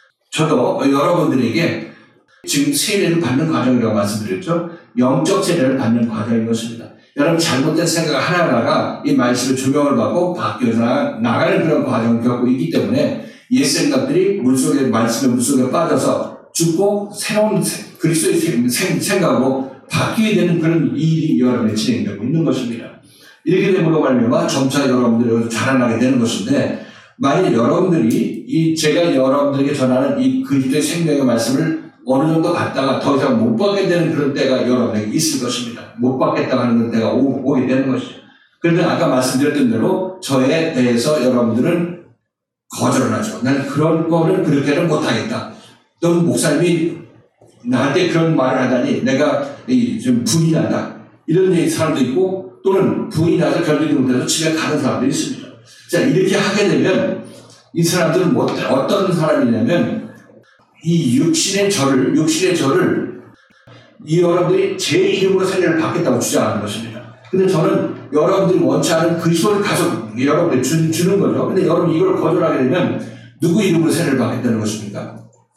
저도 여러분들에게 지금 세례를 받는 과정이라고 말씀드렸죠. 영적 세례를 받는 과정인 것입니다. 여러분 잘못된 생각 하나하나가 이 말씀의 조명을 받고 바뀌어서 나가는 그런 과정을 겪고 있기 때문에 옛 생각들이 물속에, 말씀의 물속에 빠져서 죽고 새로운 그리스도의 생각으로 바뀌게 되는 그런 일이 여러분의 진행되고 있는 것입니다. 이렇게 됨으로 말미암아 점차 여러분들이 자라나게 되는 것인데, 만약 여러분들이 이 제가 여러분들에게 전하는 이 그리스도의 생명의 말씀을 어느 정도 갖다가 더 이상 못 받게 되는 그런 때가 여러분에게 있을 것입니다. 못 받겠다고 하는 그런 때가 오, 오게 되는 것이죠. 그런데 아까 말씀드렸던 대로 저에 대해서 여러분들은 거절을 하죠. 나는 그런 거는 그렇게는 못하겠다. 넌 목사님이 나한테 그런 말을 하다니 내가 좀 분이 난다. 이런 사람도 있고, 또는 분이 나서 견디지 못해서 집에 가는 사람도 있습니다. 자, 이렇게 하게 되면 이 사람들은 뭐, 어떤 사람이냐면 이 육신의 저를, 육신의 저를 이 여러분들이 제 이름으로 세례를 받겠다고 주장하는 것입니다. 근데 저는 여러분들이 원치 않은 그리스도를 가서 여러분들이 주, 주는 거죠. 근데 여러분 이걸 거절하게 되면 누구 이름으로 세례를 받겠다는 것입니까?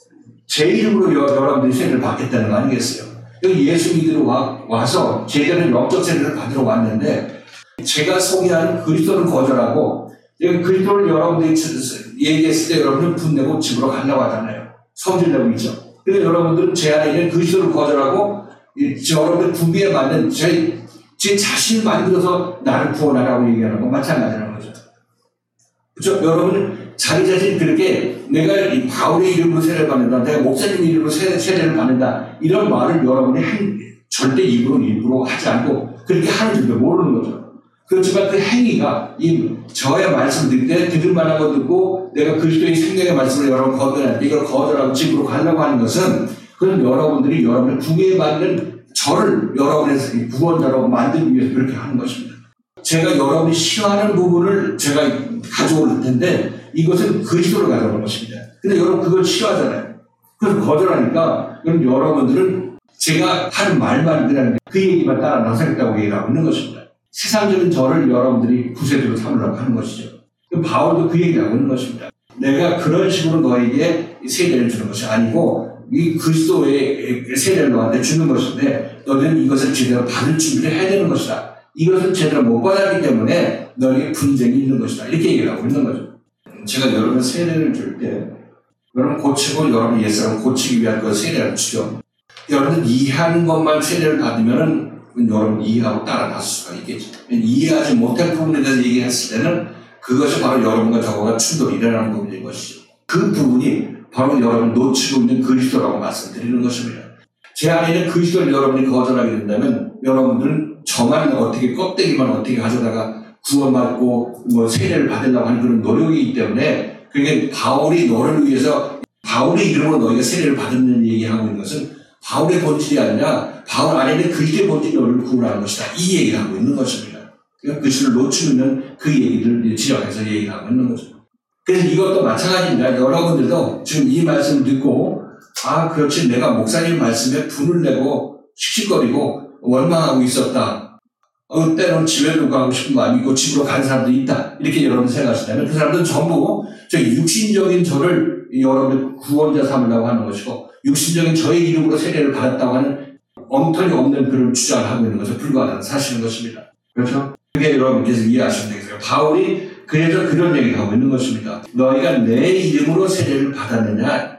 제 이름으로 여, 여러분들이 세례를 받겠다는 거 아니겠어요? 여기 예수 믿으러 와, 와서 제자는 영적 세례를 받으러 왔는데 제가 소개하는 그리스도를 거절하고 여기 그리스도를 여러분들이 얘기했을 때 여러분들 분내고 집으로 가려고 하잖아요. 성질내고 있죠. 그래서 여러분들은 제 안에 있는 그리스도를 거절하고 여러분들 분비에 맞는 제, 제 자신을 만들어서 나를 구원하라고 얘기하는 건 마찬가지라는 거죠. 그렇죠? 여러분은 자기 자신이 그렇게 내가 이 바울의 이름으로 세례를 받는다, 내가 목사님 이름으로 세례, 세례를 받는다, 이런 말을 여러분이 한, 절대 입으로 입으로 하지 않고 그렇게 하는 줄도 모르는 거죠. 그렇지만 그 행위가 이 저의 말씀을 드릴 때 들을 만한 거 듣고 내가 그리스도의 생명의 말씀을 여러분 거절할 때 이걸 거절하고 집으로 가려고 하는 것은 그건 여러분들이 여러분을 구애받는 저를 여러분의 구원자로 만들기 위해서 그렇게 하는 것입니다. 제가 여러분이 싫어하는 부분을 제가 가져올 텐데 이것은 그리스도를 가져오는 것입니다. 근데 여러분 그걸 싫어하잖아요. 그래서 거절하니까 그럼 여러분들은 제가 하는 말만 그냥 그 얘기만 따라 나서겠다고 얘기하고 있는 것입니다. 세상적인 저를 여러분들이 구세주로 삼으려고 하는 것이죠. 바울도 그 얘기를 하고 있는 것입니다. 내가 그런 식으로 너에게 세례를 주는 것이 아니고 이 그리스도의 세례를 너한테 주는 것인데 너는 이것을 제대로 받을 준비를 해야 되는 것이다. 이것을 제대로 못 받았기 때문에 너에게 분쟁이 있는 것이다. 이렇게 얘기를 하고 있는 거죠. 제가 여러분 세례를 줄 때 여러분 고치고 여러분 옛사람 고치기 위한 그 세례를 주죠. 여러분 이해하는 것만 세례를 받으면은 여러분 이해하고 따라갈 수가 있겠죠. 이해하지 못할 부분에 대해서 얘기했을 때는 그것이 바로 여러분과 저와 충돌이 일어나는 부분인 것이죠. 그 부분이 바로 여러분 놓치고 있는 그리스도라고 말씀드리는 것입니다. 제 안에 있는 그리스도를 여러분이 거절하게 된다면 여러분들은 저만 어떻게 껍데기만 어떻게 가져다가 구원받고 뭐 세례를 받으려고 하는 그런 노력이기 때문에 그게 바울이 너를 위해서 바울의 이름으로 너희가 세례를 받는 얘기하고 있는 것은 바울의 본질이 아니라 바울 안에 있는 그리스도의 본질이 너를 구원하는 것이다. 이 얘기를 하고 있는 것입니다. 그러니까 그리스도를 놓치면 그 얘기를 지적해서 얘기하고 있는 거죠. 그래서 이것도 마찬가지입니다. 여러분들도 지금 이 말씀 듣고 아 그렇지 내가 목사님 말씀에 분을 내고 씩씩거리고 원망하고 있었다. 어, 때로는 집에도 가고 싶은 마음이 있고 집으로 간 사람도 있다. 이렇게 여러분 생각하시다면 그 사람들은 전부 저 육신적인 저를 여러분들 구원자 삼으려고 하는 것이고 육신적인 저의 이름으로 세례를 받았다고 하는 엉터리 없는 그런 주장을 하고 있는 것에 불과하다는 사실인 것입니다. 그렇죠? 그게 여러분께서 이해하시면 되겠어요. 바울이 그래서 그런 얘기를 하고 있는 것입니다. 너희가 내 이름으로 세례를 받았느냐?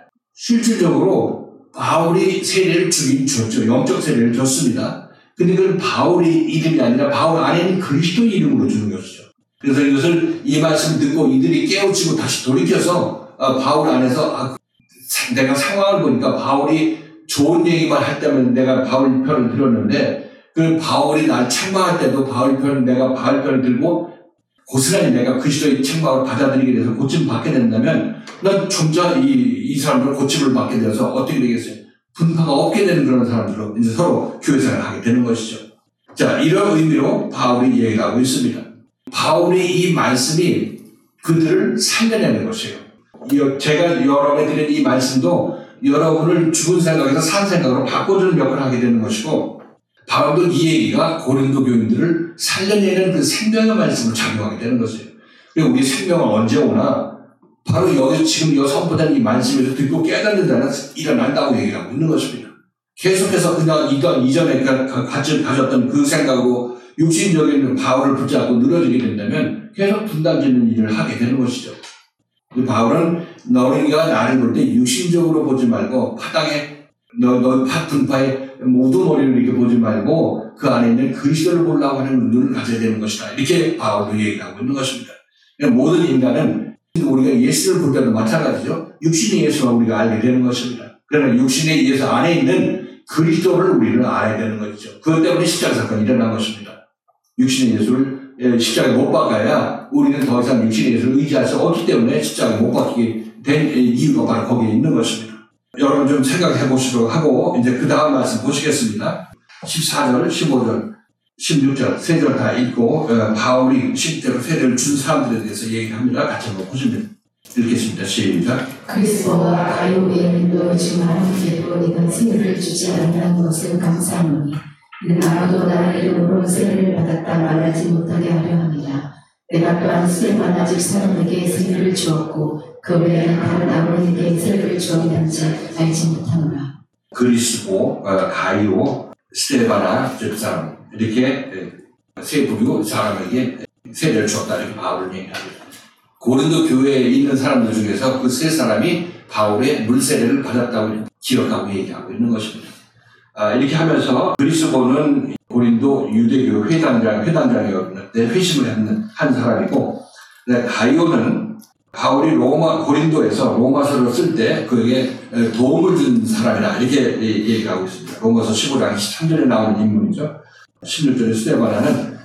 실질적으로 바울이 세례를 주긴 줬죠. 영적 세례를 줬습니다. 근데 그건 바울이 이름이 아니라 바울 안에 있는 그리스도 이름으로 주는 것이죠. 그래서 이것을 이 말씀 듣고 이들이 깨우치고 다시 돌이켜서 아, 바울 안에서 아, 내가 상황을 보니까 바울이 좋은 얘기만 할 때면 내가 바울 편을 들었는데 그 바울이 날 책망할 때도 바울 편을 내가 바울 편을 들고 고스란히 내가 그리스도의 책망을 받아들이게 돼서 고침을 받게 된다면 난 점차 이, 이 사람들 고침을 받게 되어서 어떻게 되겠어요? 분파가 없게 되는 그런 사람들로 이제 서로 교회생활을 하게 되는 것이죠. 자, 이런 의미로 바울이 얘기를 하고 있습니다. 바울의 이 말씀이 그들을 살려내는 것이에요. 제가 여러분에 드린 이 말씀도 여러분을 죽은 생각에서 산 생각으로 바꿔주는 역할을 하게 되는 것이고 바울도 이 얘기가 고린도 교인들을 살려내는 그 생명의 말씀을 작용하게 되는 것이에요. 그리고 우리 생명은 언제 오나 바로 여기서 지금 여 선포된 이 말씀에서 듣고 깨닫는 자는 일어난다고 얘기하고 있는 것입니다. 계속해서 그냥 이전, 이전에 가졌던 그 생각으로 육신적인 바울을 붙잡고 늘어지게 된다면 계속 분단짓는 일을 하게 되는 것이죠. 바울은 너희가 나를 볼 때 육신적으로 보지 말고 파당에 너, 너 분파의 모두머리를 이렇게 보지 말고 그 안에 있는 그리스도를 보려고 하는 눈을 가져야 되는 것이다. 이렇게 바울도 얘기하고 있는 것입니다. 모든 인간은 우리가 예수를 볼 때도 마찬가지죠. 육신의 예수만 우리가 알게 되는 것입니다. 그러나 육신의 예수 안에 있는 그리스도를 우리는 알아야 되는 것이죠. 그것 때문에 십자가 사건이 일어난 것입니다. 육신의 예수를 십자가에 못 박아야 우리는 더 이상 육신의 예수를 의지할 수 없기 때문에 십자가에 못 박히게 된 이유가 바로 거기에 있는 것입니다. 여러분 좀 생각해 보시도록 하고 이제 그 다음 말씀 보시겠습니다. 십사 절, 십오 절, 십육 절 세 절 다 읽고 어, 바울이 실제로 세례를 준 사람들에 대해서 얘기합니다. 같이 한번 보시면 읽겠습니다. 시작. 그리스도와 가요 외에도 지금 하나님께로 내가 세례를 주지 않는다는 것을 감사하노니 이는 아무도 나의 이름으로 세례를 받았다 말하지 못하게 하려 합니다. 내가 또한 스테반 아직 사람에게 세례를 주었고 그 외에는 다른 아무에게 세례를 주었는지 알지 못하노라. 그리스도, 가이오, 스테바나 그 사람 이렇게 세 부류 사람에게 세례를 주었다 이렇게 바울을 얘기합니다. 고린도 교회에 있는 사람들 중에서 그 세 사람이 바울의 물세례를 받았다고 기억하고 얘기하고 있는 것입니다. 아, 이렇게 하면서 그리스도는 고린도 유대교 회당장, 회당장이었는데 회심을 했는 한 사람이고, 가이오는 바울이 로마, 고린도에서 로마서를 쓸 때 그에게 도움을 준 사람이다. 이렇게 얘기하고 있습니다. 로마서 십오 장 십삼 절에 나오는 인물이죠. 십육 절에 스데바나는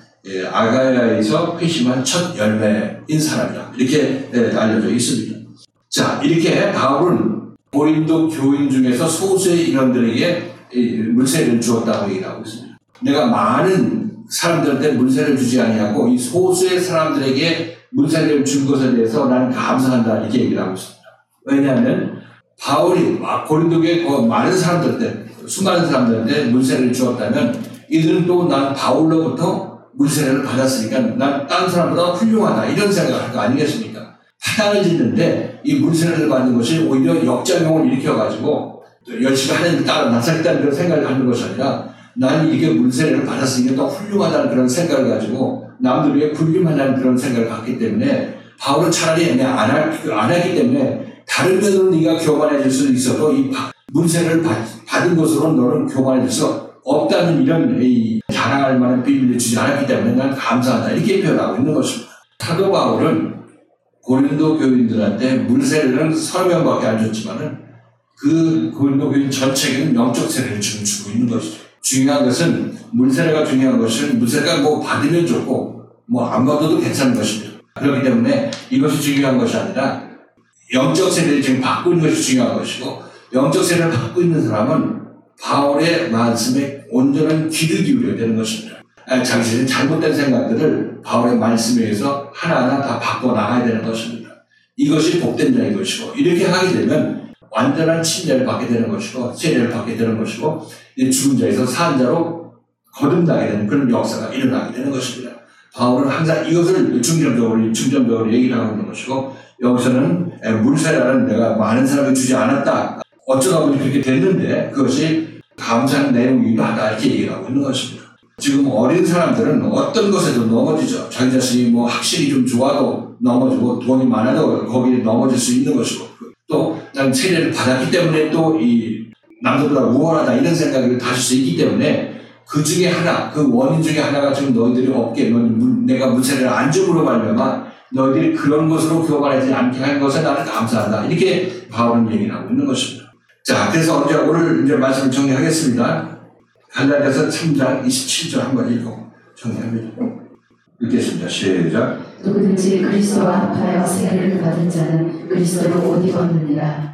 아가야에서 회심한 첫 열매인 사람이다. 이렇게 알려져 있습니다. 자, 이렇게 바울은 고린도 교인 중에서 소수의 인원들에게 물세를 주었다고 얘기하고 있습니다. 내가 많은 사람들한테 물세를 주지 아니하고 이 소수의 사람들에게 물세를 준 것에 대해서 나는 감사한다 이렇게 얘기를 하고 있습니다. 왜냐하면 바울이 고린도교에 많은 사람들한테 수많은 사람들한테 물세를 주었다면 이들은 또 난 바울로부터 물세례를 받았으니까 난 다른 사람보다 훌륭하다 이런 생각을 할 거 아니겠습니까? 파당을 짓는데 이 물세례를 받는 것이 오히려 역작용을 일으켜가지고 열심히 하는 데 따라 나서겠다는 그런 생각을 갖는 것이 아니라 나는 이렇게 물세례를 받았으니까 더 훌륭하다는 그런 생각을 가지고 남들 위해 굴림하다는 그런 생각을 갖기 때문에 바울은 차라리 내가 안, 할, 안 하기 때문에 다른 면으로 네가 교만해질 수도 있어도 이 물세례를 받은 것으로 너는 교만해질 수 없다는 이런 이 자랑할 만한 비밀을 주지 않았기 때문에 난 감사하다 이렇게 표현하고 있는 것입니다. 사도 바울은 고린도 교인들한테 물세례는 서너 명밖에 안 줬지만은 그 고린도 교인 전체에게는 영적 세례를 지금 주고 있는 것이죠. 중요한 것은 물세례가 중요한 것은 물세례가 뭐 받으면 좋고 뭐 안 받아도 괜찮은 것입니다. 그렇기 때문에 이것이 중요한 것이 아니라 영적 세례를 지금 받고 있는 것이 중요한 것이고 영적 세례를 받고 있는 사람은 바울의 말씀에 온전한 귀를 기울여야 되는 것입니다. 자신의 잘못된 생각들을 바울의 말씀에 의해서 하나하나 다 바꿔나가야 되는 것입니다. 이것이 복된 자인 것이고, 이렇게 하게 되면 완전한 침례를 받게 되는 것이고 세례를 받게 되는 것이고 죽은 자에서 산 자로 거듭나게 되는 그런 역사가 일어나게 되는 것입니다. 바울은 항상 이것을 중점적으로 중점적으로 얘기를 하고 있는 것이고, 여기서는 물세례는 내가 많은 사람을 주지 않았다. 어쩌다 보니 그렇게 됐는데 그것이 감사하는 내용이기도 하다. 이렇게 얘기를 하고 있는 것입니다. 지금 어린 사람들은 어떤 것에도 넘어지죠. 자기 자신이 뭐 학식이 좀 좋아도 넘어지고 돈이 많아도 거기에 넘어질 수 있는 것이고, 또 난 세례를 받았기 때문에 또 이 남들보다 우월하다 이런 생각을 가질 수 있기 때문에 그 중에 하나, 그 원인 중에 하나가 지금 너희들이 없게, 내가 문세례를 안 줌으로 말미암아 너희들이 그런 것으로 교만하지 않게 한 것에 나는 감사하다. 이렇게 바울은 얘기를 하고 있는 것입니다. 자, 그래서 이제 오늘 이제 말씀을 정리하겠습니다. 갈라디아서 삼 장 이십칠 절 한번 읽고 정리합니다. 읽겠습니다. 시작. 누구든지 그리스도와 합하여 세례를 받은 자는 그리스도로 옷 입었느니라.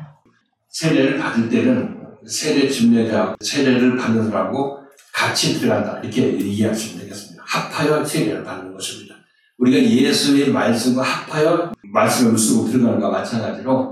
세례를 받을 때는 세례 집례자, 세례를 받는 사람하고 같이 들어간다. 이렇게 이해하시면 되겠습니다. 합하여 세례를 받는 것입니다. 우리가 예수의 말씀과 합하여 말씀을 쓰고 들어가는 것과 마찬가지로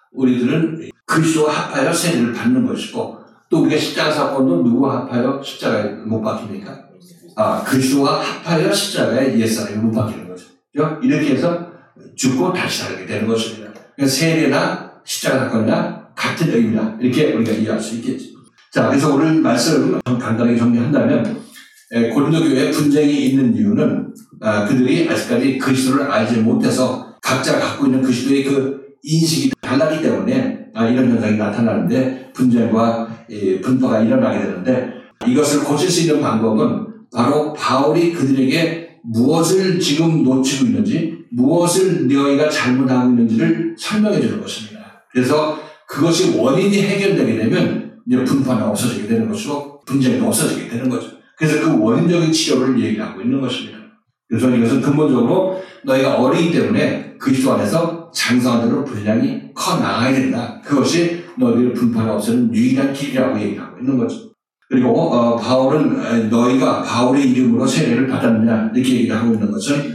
우리들은 그리스도와 합하여 세례를 받는 것이고, 또 우리가 십자가 사건도 누구와 합하여 십자가에 못 박힙니까? 아, 그리스도와 합하여 십자가에 옛사람이 못 박히는 거죠. 이렇게 해서 죽고 다시 살게 되는 것입니다. 그러니까 세례나 십자가 사건이나 같은 의미다. 이렇게 우리가 이해할 수 있겠죠. 자, 그래서 오늘 말씀 간단하게 정리한다면, 고린도 교회에 분쟁이 있는 이유는 아, 그들이 아직까지 그리스도를 알지 못해서 각자 갖고 있는 그리스도의 그 인식이 달랐기 때문에 아, 이런 현상이 나타나는데 분쟁과 예, 분파가 일어나게 되는데, 이것을 고칠 수 있는 방법은 바로 바울이 그들에게 무엇을 지금 놓치고 있는지, 무엇을 너희가 잘못하고 있는지를 설명해 주는 것입니다. 그래서 그것이 원인이 해결되게 되면 이제 분파는 없어지게 되는 것이고 분쟁이 없어지게 되는 거죠. 그래서 그 원인적인 치료를 얘기하고 있는 것입니다. 그래서 이것은 근본적으로 너희가 어리기 때문에 그리스도 안에서 장성한 대로 분량이 커 나가야 된다. 그것이 너희들의 분파가 없애는 유일한 길이라고 얘기하고 있는 거죠. 그리고 어, 바울은 너희가 바울의 이름으로 세례를 받았느냐 이렇게 얘기를 하고 있는 것은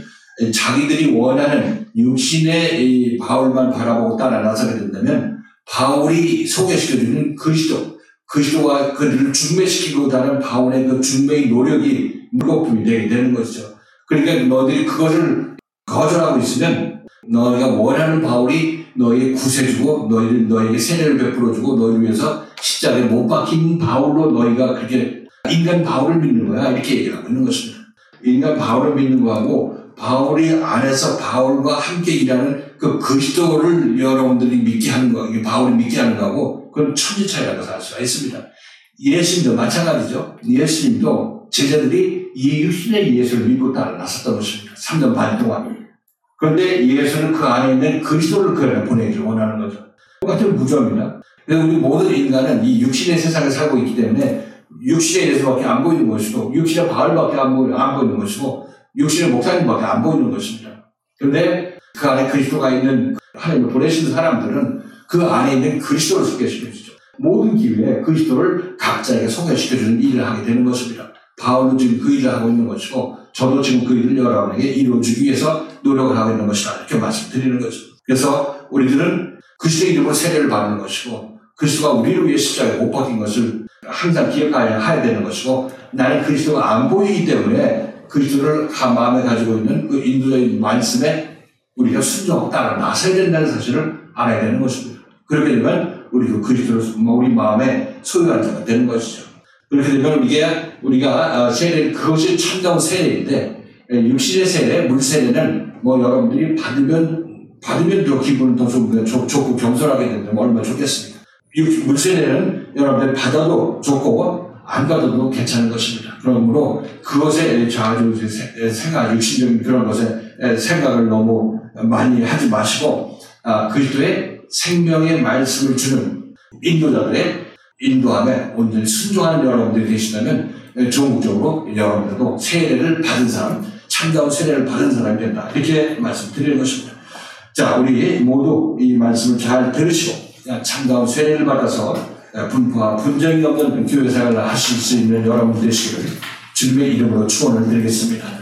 자기들이 원하는 육신의 이 바울만 바라보고 따라 나서게 된다면 바울이 소개시켜주는 그리스도, 그리스도가 그들을 중매시키고자 하는 바울의 그 중매의 노력이 무거움이 되게 되는 것이죠. 그러니까 너희들이 그것을 거절하고 있으면 너희가 원하는 바울이 너희의 구세주고 너희를, 너희에게 세례를 베풀어주고 너희를 위해서 십자가에 못 박힌 바울로 너희가 그렇게 인간 바울을 믿는 거야. 이렇게 얘기를 하고 있는 것입니다. 인간 바울을 믿는 거하고 바울이 안에서 바울과 함께 일하는 그 그리스도를 여러분들이 믿게 하는 거, 이게 바울이 믿게 하는 거하고 그건 천지 차이라고 할 수가 있습니다. 예수님도 마찬가지죠. 예수님도 제자들이 이 육신의 예수를 믿고 따라 나섰던 것입니다. 삼 년 반 동안. 그런데 예수는 그 안에 있는 그리스도를 그 안에 보내기를 원하는 거죠. 똑같은 구조입니다. 그래서 우리 모든 인간은 이 육신의 세상에 살고 있기 때문에 육신의 예수밖에 안 보이는 것이고 육신의 바울밖에 안 보이는, 안 보이는 것이고 육신의 목사님밖에 안 보이는 것입니다. 그런데 그 안에 그리스도가 있는 하나님을 보내신 사람들은 그 안에 있는 그리스도를 소개시켜주죠. 모든 기회에 그리스도를 각자에게 소개시켜주는 일을 하게 되는 것입니다. 바울은 지금 그 일을 하고 있는 것이고 저도 지금 그 일을 여러분에게 이루어주기 위해서 노력을 하고 있는 것이다. 이렇게 말씀드리는 거죠. 그래서 우리들은 그리스도의 이름으로 세례를 받는 것이고 그리스도가 우리를 위해 십자가에 못 박힌 것을 항상 기억해야 되는 것이고 나는 그리스도가 안 보이기 때문에 그리스도를 마음에 가지고 있는 그 인도적인 말씀에 우리가 순종하고 따라 나서야 된다는 사실을 알아야 되는 것입니다. 그렇게 되면 우리도 그리스도를 우리 마음에 소유한 자가 되는 것이죠. 그렇게 되면 우리가, 우리가 세례, 그것이 참다운 세례인데 육신의 세례, 물세례는 뭐 여러분들이 받으면 받으면 더 기분은 더 좋고, 좋고 겸손하게 된다면 얼마나 좋겠습니까? 물세례는 여러분들이 받아도 좋고 안 받아도 괜찮은 것입니다. 그러므로 그것에 자주 생각, 육신적인 그런 것에 생각을 너무 많이 하지 마시고 아, 그리스도의 생명의 말씀을 주는 인도자들의 인도함에 온전히 순종하는 여러분들이 계시다면 전국적으로 여러분들도 세례를 받은 사람, 참다운 세례를 받은 사람이 된다. 이렇게 말씀드리는 것입니다. 자, 우리 모두 이 말씀을 잘 들으시고 참다운 세례를 받아서 분파와 분쟁이 없는 교회 생활을 하실 수 있는 여러분 되시기를 주님의 이름으로 축원을 드리겠습니다.